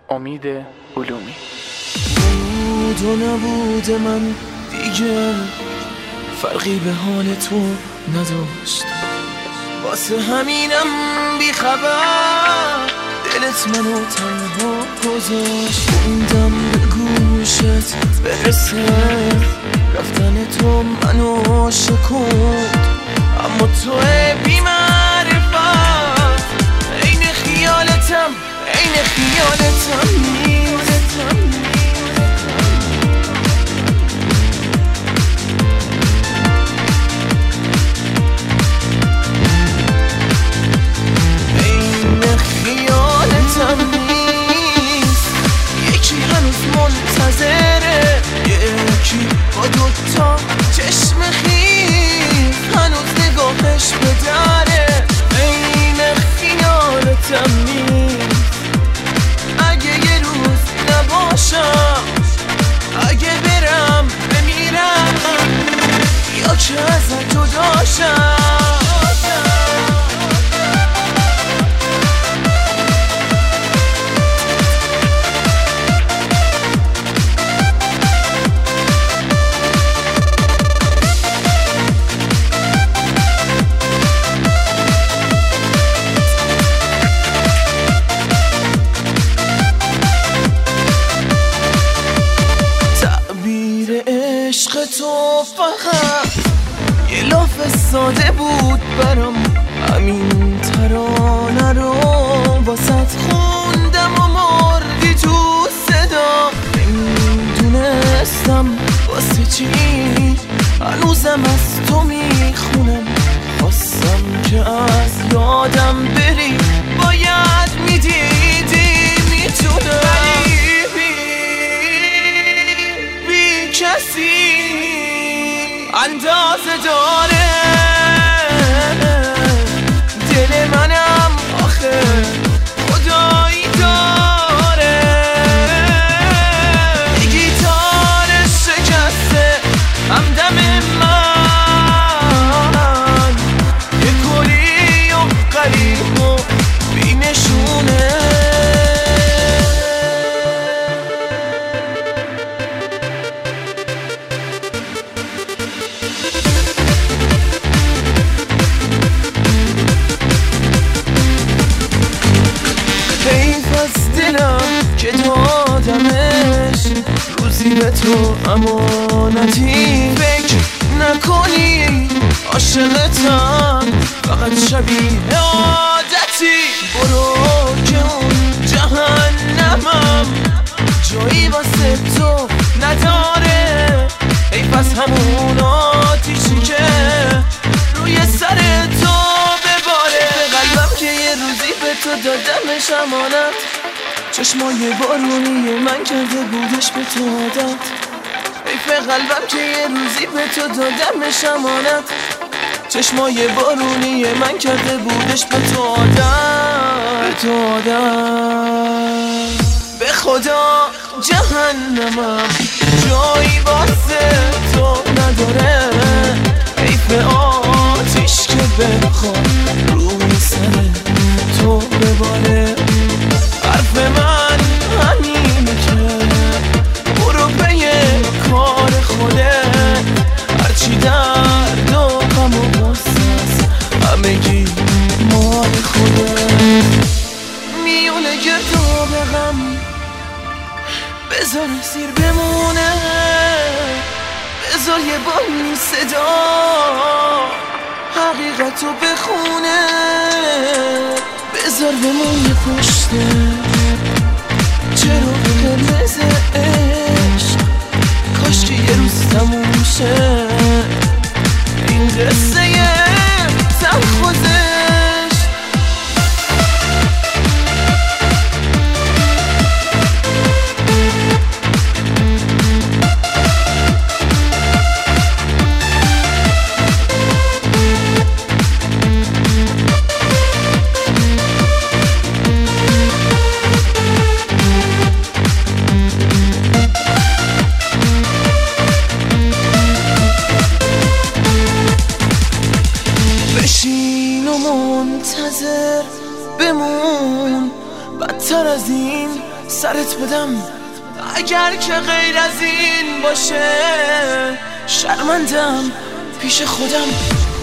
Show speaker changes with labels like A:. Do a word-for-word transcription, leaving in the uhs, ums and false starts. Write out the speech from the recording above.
A: امید علومی.
B: بود و نبود من دیگه فرقی به حال تو نداشت، واسه همینم بی خبر دلت منو تنها گذاشت. موندم به گوشت برسه رفتن تو منو شکوند، اما تو بی معرفت عین خیالتم عین خیالتم نیست. عین خیالتم نیست. یکی هنوز منتظره، یکی با دوتا چشم خیف هنوز نگاهش به دره. عین خیالتم نیست. اگه یه روز نباشم، اگه برم بمیرم، یا که ازت جداشم. عشق تو فقط یه لاف ساده بود برام، همین ترانه رو واسط خوندم و مردی تو صدا. نمیدونستم واسه چی هنوزم از تو میخونم، خواستم که از یادم بری، باید میدیدی میتونم کسی اندازه داره. دل منم آخه خدایی داره، یه گیتار شکسته همدم من، یه کلی و قریب و بی نشونه. که دادمش روزی به تو امانتی، فکر نکنی عاشقتم فقط شبیه عادتی. برو که اون جهنمم جایی واسه تو نداره، ای پس همون آتیشی که روی سر تو بباره. قلبم که یه روزی به تو دادمش امانت، چشمای بارونی من کرده بودش به تو عادت. حیف قلبم که یه روزی به تو دادمش امانت، چشمای بارونی من کرده بودش به تو عادت، به تو عادت. به خدا جهنمم جایی واسه تو نداره، حیف آتیش که بخواد روی سر تو بباره. حرف من همینه که برو پی کار خودت، هرچی درد و غم و غصه‌ست همگی مال خودت. میونه گرد و به غم بذار سیر بمونه، بذار یه بانی صدا حقیقتو بخونه، بذار بمونه پشته چرا قرمز عشق. کاش که یه روز تموم شه این قصه تلخوزش. منتظر بمون، بدتر از این سرت بدم اگر که غیر از این باشه. شرمندم پیش خودم